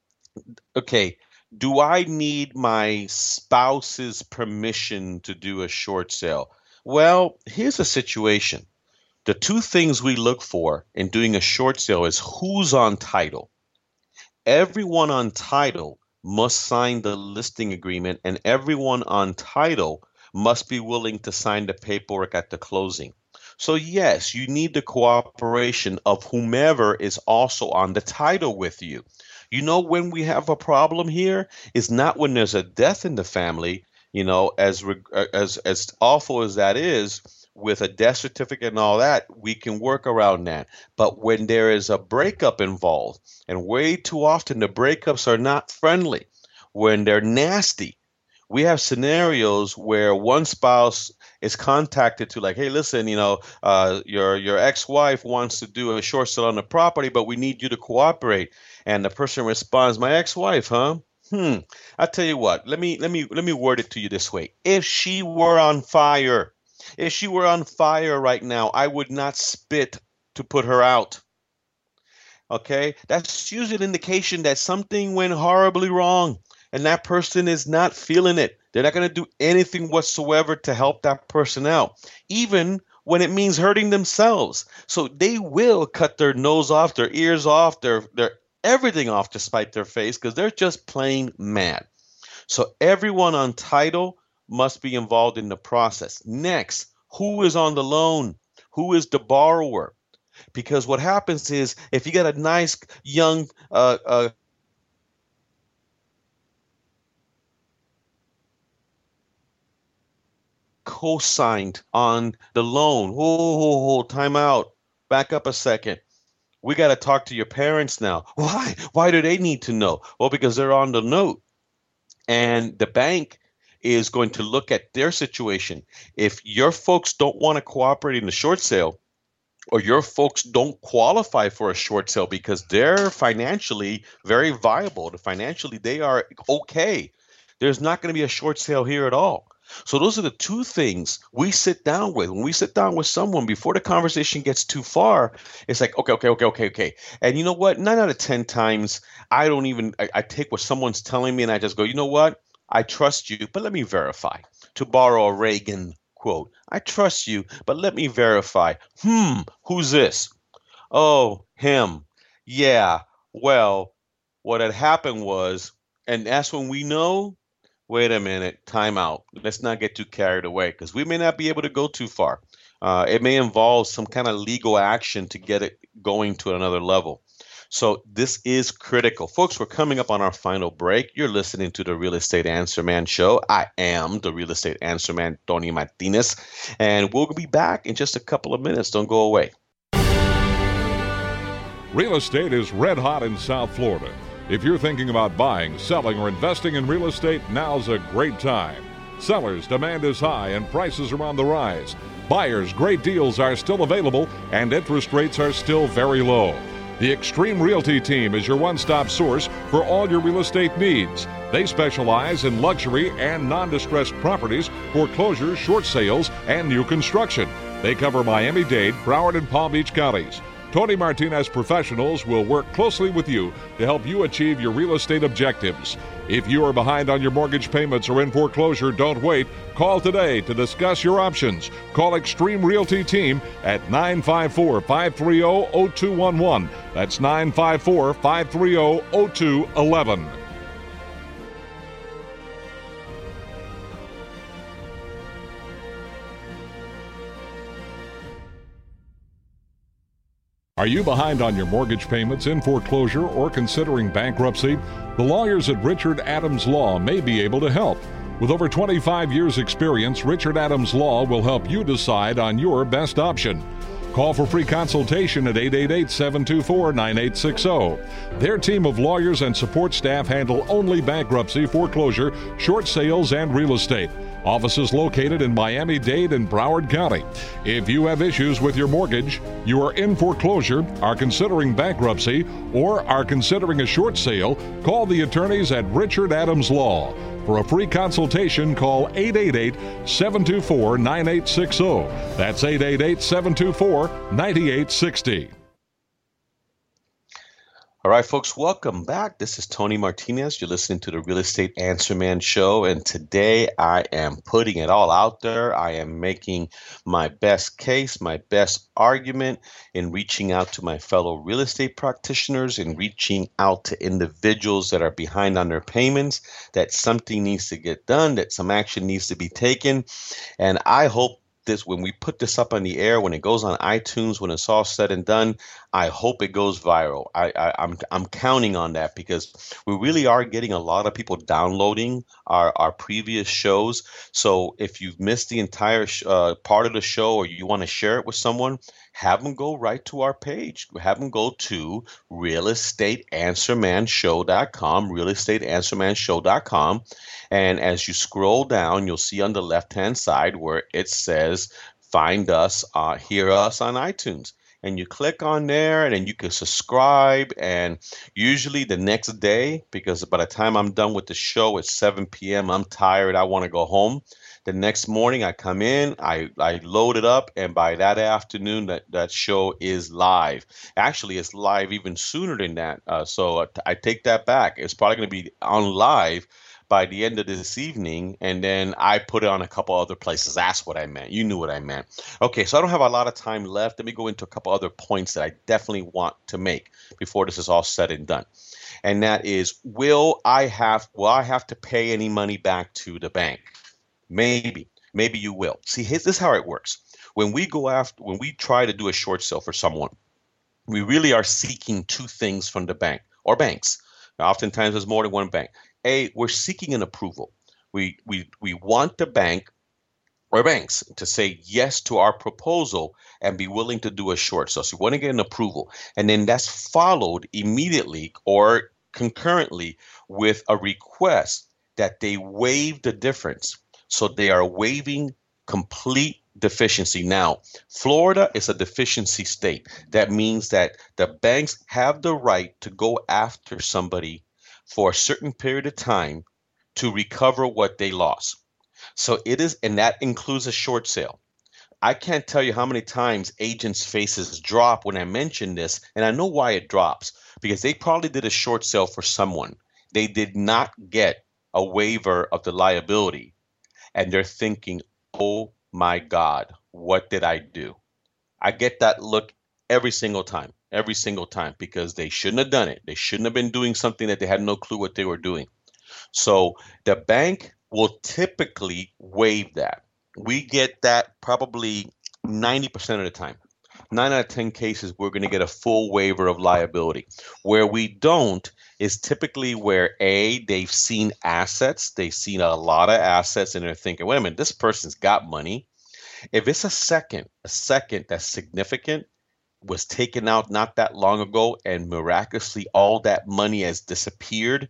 okay. Do I need my spouse's permission to do a short sale? Well, here's a situation. The 2 things we look for in doing a short sale is who's on title. Everyone on title must sign the listing agreement, and everyone on title must be willing to sign the paperwork at the closing. So yes, you need the cooperation of whomever is also on the title with you. You know when we have a problem here is not when there's a death in the family, as awful as that is, with a death certificate and all that, we can work around that. But when there is a breakup involved, and way too often the breakups are not friendly, when they're nasty, we have scenarios where one spouse is contacted to like, hey, listen, your ex-wife wants to do a short sale on the property, but we need you to cooperate. And the person responds, my ex-wife, huh? I tell you what, let me word it to you this way. If she were on fire right now, I would not spit to put her out. Okay? That's usually an indication that something went horribly wrong. And that person is not feeling it. They're not going to do anything whatsoever to help that person out, even when it means hurting themselves. So they will cut their nose off, their ears off, their everything off to spite their face because they're just plain mad. So everyone on title must be involved in the process. Next, who is on the loan? Who is the borrower? Because what happens is if you got a nice young co-signed on the loan. Time out. Back up a second. We got to talk to your parents now. Why? Why do they need to know? Well, because they're on the note. And the bank is going to look at their situation. If your folks don't want to cooperate in the short sale, or your folks don't qualify for a short sale because they're financially very viable, financially they are okay, there's not going to be a short sale here at all. So those are the two things we sit down with. When we sit down with someone before the conversation gets too far, it's like, okay. And you know what? 9 out of 10 times, I take what someone's telling me and I just go, you know what? I trust you, but let me verify. To borrow a Reagan quote, I trust you, but let me verify. Who's this? Oh, him. Yeah. Well, what had happened was, and that's when we know, wait a minute, time out. Let's not get too carried away because we may not be able to go too far. It may involve some kind of legal action to get it going to another level. So this is critical. Folks, we're coming up on our final break. You're listening to the Real Estate Answer Man Show. I am the Real Estate Answer Man, Tony Martinez, and we'll be back in just a couple of minutes. Don't go away. Real estate is red hot in South Florida. If you're thinking about buying, selling, or investing in real estate, now's a great time. Sellers' demand is high and prices are on the rise. Buyers' great deals are still available and interest rates are still very low. The Extreme Realty team is your one-stop source for all your real estate needs. They specialize in luxury and non-distressed properties, foreclosures, short sales, and new construction. They cover Miami-Dade, Broward, and Palm Beach counties. Tony Martinez professionals will work closely with you to help you achieve your real estate objectives. If you are behind on your mortgage payments or in foreclosure, don't wait. Call today to discuss your options. Call Extreme Realty Team at 954-530-0211. That's 954-530-0211. Are you behind on your mortgage payments, in foreclosure, or considering bankruptcy? The lawyers at Richard Adams Law may be able to help. With over 25 years' experience, Richard Adams Law will help you decide on your best option. Call for free consultation at 888-724-9860. Their team of lawyers and support staff handle only bankruptcy, foreclosure, short sales, and real estate. Offices located in Miami-Dade and Broward County. If you have issues with your mortgage, you are in foreclosure, are considering bankruptcy, or are considering a short sale, call the attorneys at Richard Adams Law. For a free consultation, call 888-724-9860. That's 888-724-9860. All right, folks, welcome back. This is Tony Martinez. You're listening to the Real Estate Answer Man Show, and today I am putting it all out there. I am making my best case, my best argument in reaching out to my fellow real estate practitioners and reaching out to individuals that are behind on their payments, that something needs to get done, that some action needs to be taken. And I hope this, when we put this up on the air, when it goes on iTunes, when it's all said and done, I hope it goes viral. I'm counting on that because we really are getting a lot of people downloading our previous shows. So if you've missed the entire part of the show, or you want to share it with someone, have them go right to our page. Have them go to realestateanswermanshow.com, realestateanswermanshow.com. And as you scroll down, you'll see on the left-hand side where it says, find us, hear us on iTunes. And you click on there, and then you can subscribe. And usually the next day, because by the time I'm done with the show, it's 7 p.m., I'm tired, I want to go home. The next morning I come in, I load it up, and by that afternoon, that show is live. Actually, it's live even sooner than that. So I take that back. It's probably going to be on live by the end of this evening, and then I put it on a couple other places. That's what I meant. You knew what I meant. Okay, so I don't have a lot of time left. Let me go into a couple other points that I definitely want to make before this is all said and done. And that is, will I have to pay any money back to the bank? Maybe you will. See, this is how it works. When we try to do a short sale for someone, we really are seeking two things from the bank or banks. Now, oftentimes there's more than one bank. We're seeking an approval. We want the bank or banks to say yes to our proposal and be willing to do a short sale. So we want to get an approval. And then that's followed immediately or concurrently with a request that they waive the difference. So they are waiving complete deficiency. Now, Florida is a deficiency state. That means that the banks have the right to go after somebody for a certain period of time to recover what they lost. So it is, and that includes a short sale. I can't tell you how many times agents' faces drop when I mention this, and I know why it drops because they probably did a short sale for someone. They did not get a waiver of the liability, and they're thinking, oh my God, what did I do? I get that look every single time, because they shouldn't have done it. They shouldn't have been doing something that they had no clue what they were doing. So the bank will typically waive that. We get that probably 90% of the time. 9 out of 10 cases, we're going to get a full waiver of liability. Where we don't is typically where they've seen assets, they've seen a lot of assets, and they're thinking, wait a minute, this person's got money. If it's a second that's significant, was taken out not that long ago, and miraculously all that money has disappeared,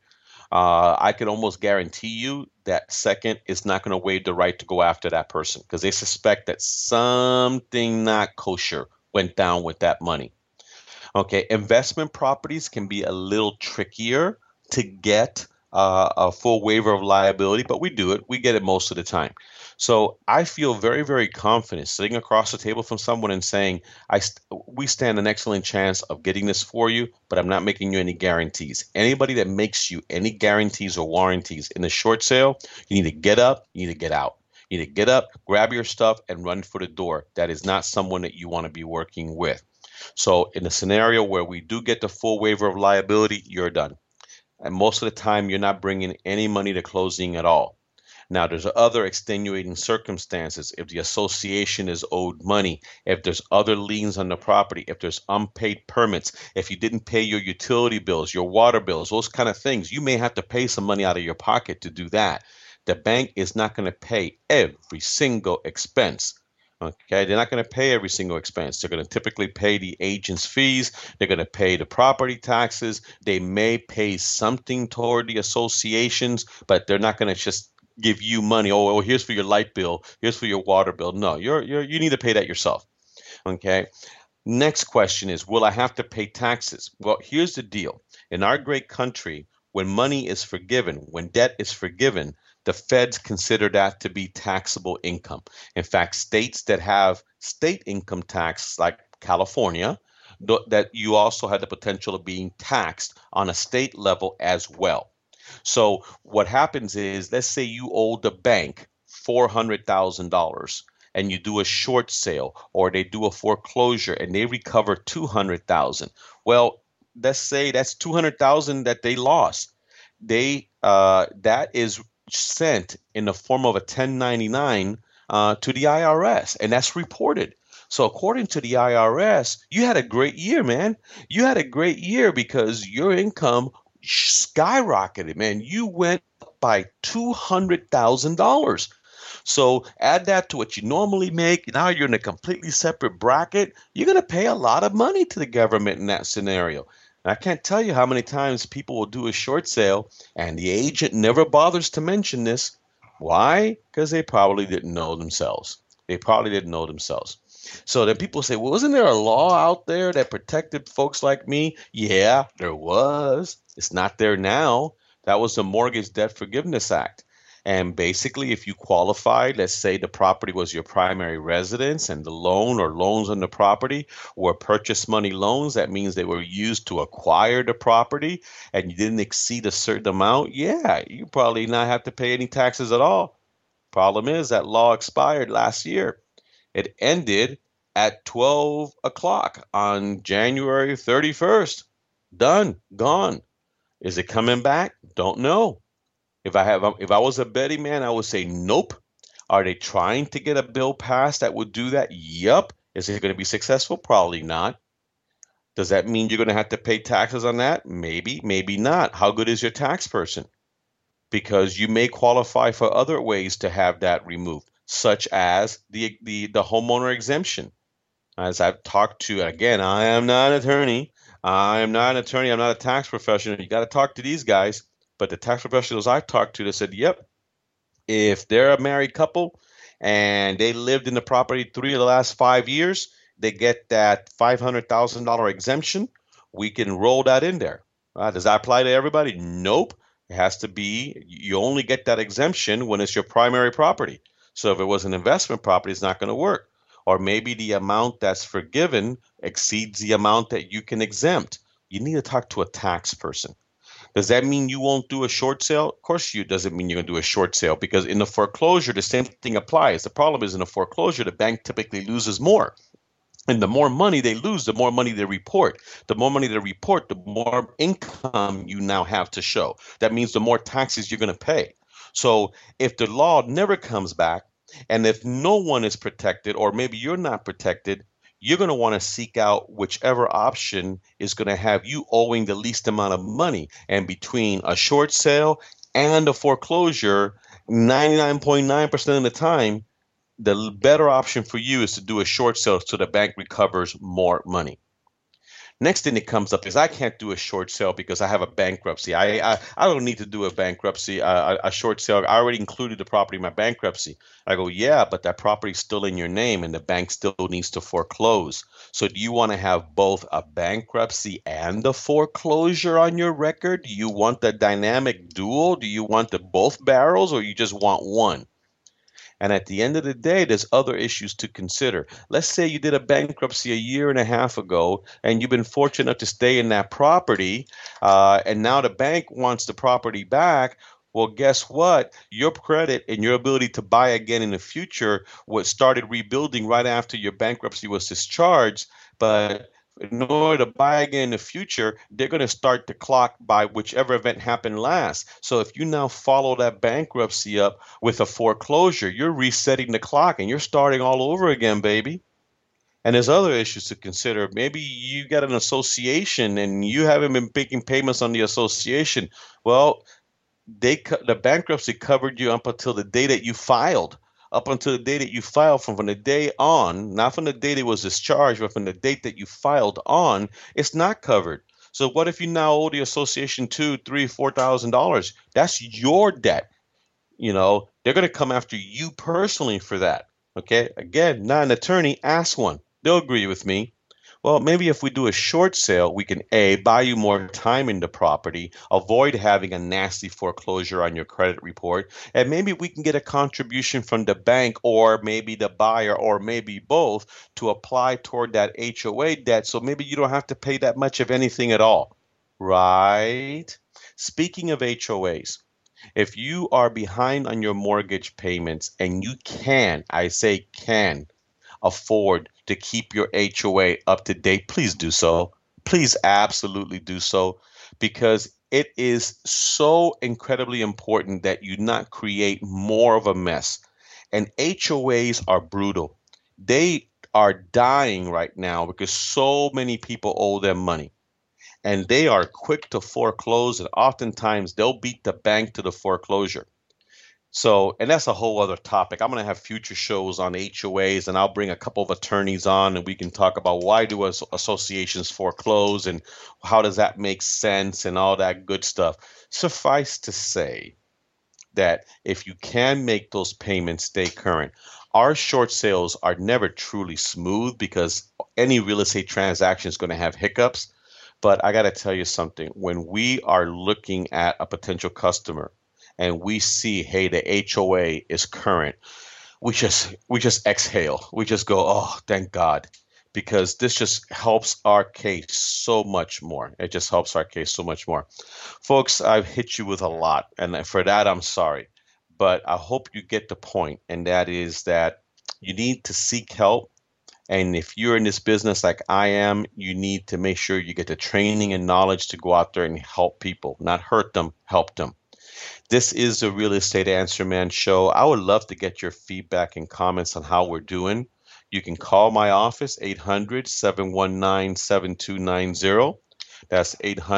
I can almost guarantee you that second is not going to waive the right to go after that person because they suspect that something not kosher went down with that money. Okay, investment properties can be a little trickier to get a full waiver of liability, but we do it. We get it most of the time. So I feel very, very confident sitting across the table from someone and saying, we stand an excellent chance of getting this for you, but I'm not making you any guarantees. Anybody that makes you any guarantees or warranties in a short sale, you need to get up, you need to get out. You need to get up, grab your stuff, and run for the door. That is not someone that you want to be working with. So in a scenario where we do get the full waiver of liability, you're done. And most of the time, you're not bringing any money to closing at all. Now, there's other extenuating circumstances. If the association is owed money, if there's other liens on the property, if there's unpaid permits, if you didn't pay your utility bills, your water bills, those kind of things, you may have to pay some money out of your pocket to do that. The bank is not going to pay every single expense. Okay, they're not going to pay every single expense. They're going to typically pay the agent's fees. They're going to pay the property taxes. They may pay something toward the associations, but they're not going to just give you money. Oh, here's for your light bill. Here's for your water bill. No, you need to pay that yourself. Okay. Next question is, will I have to pay taxes? Well, here's the deal. In our great country, when money is forgiven, when debt is forgiven, the feds consider that to be taxable income. In fact, states that have state income tax, like California, that you also have the potential of being taxed on a state level as well. So what happens is, let's say you owe the bank $400,000 and you do a short sale, or they do a foreclosure and they recover $200,000. Well, let's say that's $200,000 that they lost. That is sent in the form of a 1099 to the IRS, and that's reported. So according to the IRS, you had a great year, man. You had a great year because your income skyrocketed, man. You went up by $200,000. So add that to what you normally make. Now you're in a completely separate bracket. You're going to pay a lot of money to the government in that scenario. I can't tell you how many times people will do a short sale and the agent never bothers to mention this. Why? Because they probably didn't know themselves. So then people say, well, isn't there a law out there that protected folks like me? Yeah, there was. It's not there now. That was the Mortgage Debt Forgiveness Act. And basically, if you qualified, let's say the property was your primary residence and the loan or loans on the property were purchase money loans, that means they were used to acquire the property and you didn't exceed a certain amount, yeah, you probably not have to pay any taxes at all. Problem is that law expired last year. It ended at 12 o'clock on January 31st. Done, gone. Is it coming back? Don't know. If I was a betting man, I would say nope. Are they trying to get a bill passed that would do that? Yup. Is it going to be successful? Probably not. Does that mean you're going to have to pay taxes on that? Maybe, maybe not. How good is your tax person? Because you may qualify for other ways to have that removed, such as the homeowner exemption. As I've talked to, again, I am not an attorney. I'm not a tax professional. You got to talk to these guys. But the tax professionals I've talked to, they said, yep, if they're a married couple and they lived in the property 3 of the last 5 years, they get that $500,000 exemption. We can roll that in there. Does that apply to everybody? Nope. It has to be, you only get that exemption when it's your primary property. So if it was an investment property, it's not going to work. Or maybe the amount that's forgiven exceeds the amount that you can exempt. You need to talk to a tax person. Does that mean you won't do a short sale? Of course you doesn't mean you're going to do a short sale, because in the foreclosure, the same thing applies. The problem is in a foreclosure, the bank typically loses more. And the more money they lose, the more money they report. The more money they report, the more income you now have to show. That means the more taxes you're going to pay. So if the law never comes back, and if no one is protected, or maybe you're not protected, you're going to want to seek out whichever option is going to have you owing the least amount of money. And between a short sale and a foreclosure, 99.9% of the time, the better option for you is to do a short sale so the bank recovers more money. Next thing that comes up is I can't do a short sale because I have a bankruptcy. I don't need to do a bankruptcy, a short sale. I already included the property in my bankruptcy. I go, yeah, but that property's still in your name and the bank still needs to foreclose. So do you want to have both a bankruptcy and a foreclosure on your record? Do you want the dynamic dual? Do you want the both barrels, or you just want one? And at the end of the day, there's other issues to consider. Let's say you did a bankruptcy a year and a half ago, and you've been fortunate enough to stay in that property, and now the bank wants the property back. Well, guess what? Your credit and your ability to buy again in the future was started rebuilding right after your bankruptcy was discharged. But in order to buy again in the future, they're going to start the clock by whichever event happened last. So if you now follow that bankruptcy up with a foreclosure, you're resetting the clock and you're starting all over again, baby. And there's other issues to consider. Maybe you got an association and you haven't been making payments on the association. Well, the bankruptcy covered you up until the day that you filed. Up until the day that you filed, from the day on, not from the date it was discharged, but from the date that you filed on, it's not covered. So what if you now owe the association $2,000, $3,000, $4,000? That's your debt. You know, they're going to come after you personally for that. Okay. Again, not an attorney, ask one. They'll agree with me. Well, maybe if we do a short sale, we can A, buy you more time in the property, avoid having a nasty foreclosure on your credit report, and maybe we can get a contribution from the bank or maybe the buyer or maybe both to apply toward that HOA debt, so maybe you don't have to pay that much of anything at all, right? Speaking of HOAs, if you are behind on your mortgage payments and you can, I say can, afford to keep your HOA up to date, please do so. Please absolutely do so, because it is so incredibly important that you not create more of a mess. And HOAs are brutal. They are dying right now because so many people owe them money. And they are quick to foreclose, and oftentimes they'll beat the bank to the foreclosure. So, and that's a whole other topic. I'm going to have future shows on HOAs, and I'll bring a couple of attorneys on, and we can talk about why do associations foreclose and how does that make sense and all that good stuff. Suffice to say that if you can make those payments stay current, our short sales are never truly smooth because any real estate transaction is going to have hiccups. But I got to tell you something. When we are looking at a potential customer and we see, hey, the HOA is current, we just exhale. We just go, oh, thank God, because this just helps our case so much more. It just helps our case so much more. Folks, I've hit you with a lot, and for that, I'm sorry. But I hope you get the point, and that is that you need to seek help. And if you're in this business like I am, you need to make sure you get the training and knowledge to go out there and help people, not hurt them, help them. This is the Real Estate Answer Man show. I would love to get your feedback and comments on how we're doing. You can call my office, 800-719-7290. That's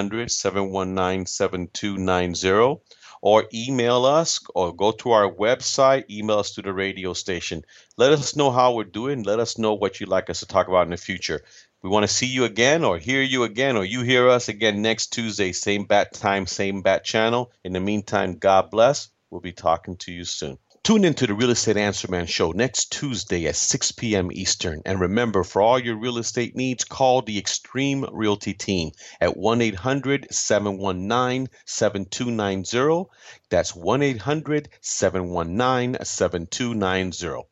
800-719-7290. Or email us or go to our website, email us to the radio station. Let us know how we're doing. Let us know what you'd like us to talk about in the future. We want to see you again or hear you again, or you hear us again next Tuesday, same bat time, same bat channel. In the meantime, God bless. We'll be talking to you soon. Tune into the Real Estate Answer Man show next Tuesday at 6 p.m. Eastern. And remember, for all your real estate needs, call the Extreme Realty team at 1-800-719-7290. That's 1-800-719-7290.